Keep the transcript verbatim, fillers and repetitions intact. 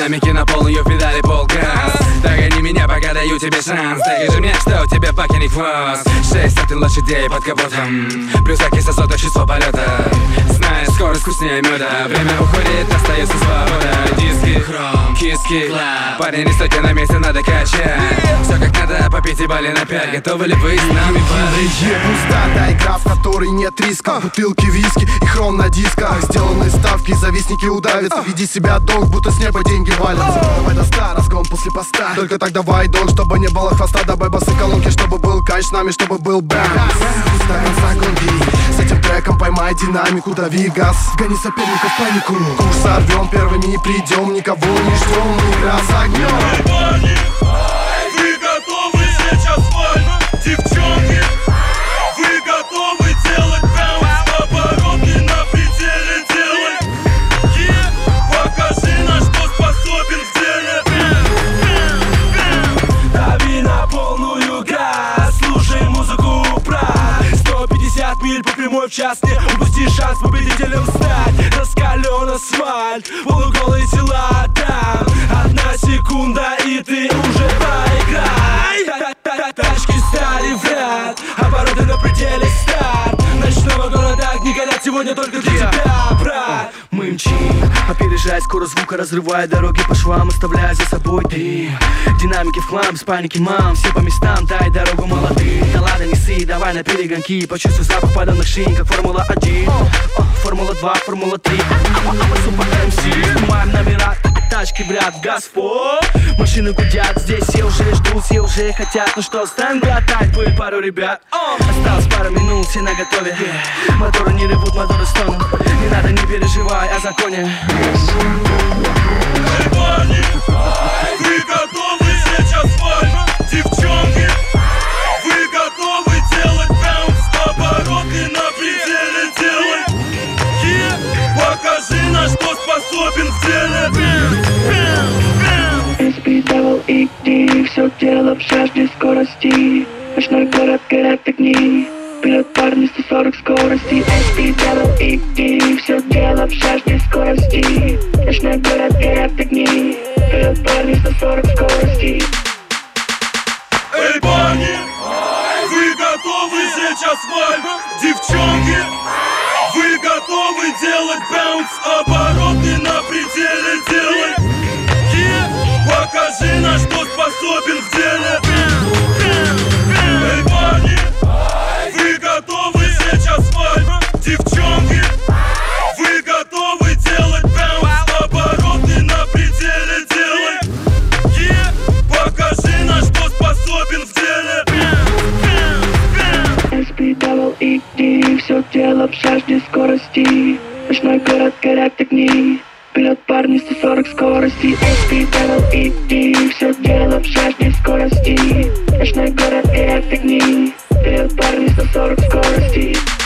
Динамики на полную в педали полгаз. Догони меня, пока даю тебе шанс. Докажи мне, что у тебя бакенный хвост. Шесть сотен лошадей под капотом, плюс окисло чувство полета. Знаешь, скорость вкуснее меда. Время уходит, остается свобода. Диски, хром, киски, парни, не стойте на месте, надо качать. Все как надо, по пяти балле на пять. Готовы ли вы с нами парить? Пустая игра, в которой нет риска. Бутылки виски и хром на дисках. Сделанные ставки, завистники удавятся. Веди себя долг, будто с неба деньги валятся. Давай до ста, разгон после поста. Только так давай долг, чтобы не было хвоста. Добавь басы колонки, чтобы был кайф с нами, чтобы был бэкс. Пустая конца гонки. С этим треком поймай динамику, дави газ. Гони соперников в панику. Курс сорвем, первыми придем. Никого не ждем, игра с огнем. Парни, вы готовы сейчас валь? Девчонки, вы готовы делать баунс? Обороты на пределе делай. Yeah, покажи, на что способен в деле. Дави на полную газ, слушай музыку прав. Сто пятьдесят миль по прямой в час, не упусти шанс победителем стать. Раскален асфальт, полуголые тела там. Одна секунда и ты уже проиграй. Тачки стали в ряд, обороты на пределе старт. Ночного города не горят сегодня только для тебя, брат. Мы мчим, опережая скорость звука, разрывая дороги по швам, оставляя за собой дым. Динамики в хлам, без паники, мам, все по местам, дай дорогу молодым. Да ладно, не ссы, давай на перегонки, почувствуй запах паданных шин, как Формула один, Формула два, Формула три, а мы супер эм си. Снимаем номера, тачки, брат, газ, фо. Машины гудят, здесь все уже ждут, все уже хотят. Ну что, станем глотать пыль пару ребят. Осталось пару минут, все наготове. Моторы не ревут, моторы стонут. Не надо, не переживай о законе. Эй, парни, вы готовы сейчас валь? Девчонки, вы готовы делать баунс? Обороты на пределе делай. Yeah, покажи, на что способен в деле. эс пи дабл и ди, все дело в жажде скорости. Ночной город, горят огни. Вперед, парни, сто сорок скорости. эс пи дабл и ди, все дело в жажде скорости. Ночной город, горят огни. Вперед, парни, сто сорок скорости. Эй, парни, вы готовы сейчас валь? Девчонки, вы готовы делать баунс? Обороты на пределе делай. Yeah, покажи, на что способен в деле. Эй, парни, вы готовы сейчас валь? Девчонки, вы готовы делать баунс? Обороты на пределе делай. Yeah, покажи, на что способен в деле. эс пи дабл и ди, все дело в жажде скорости. Ночной город, горят огни. Вперед, парни, сто сорок скорости. эс пи дабл и ди, все дело в жажде скорости. Ночной город, горят огни. Вперед, парни, сто сорок скорости.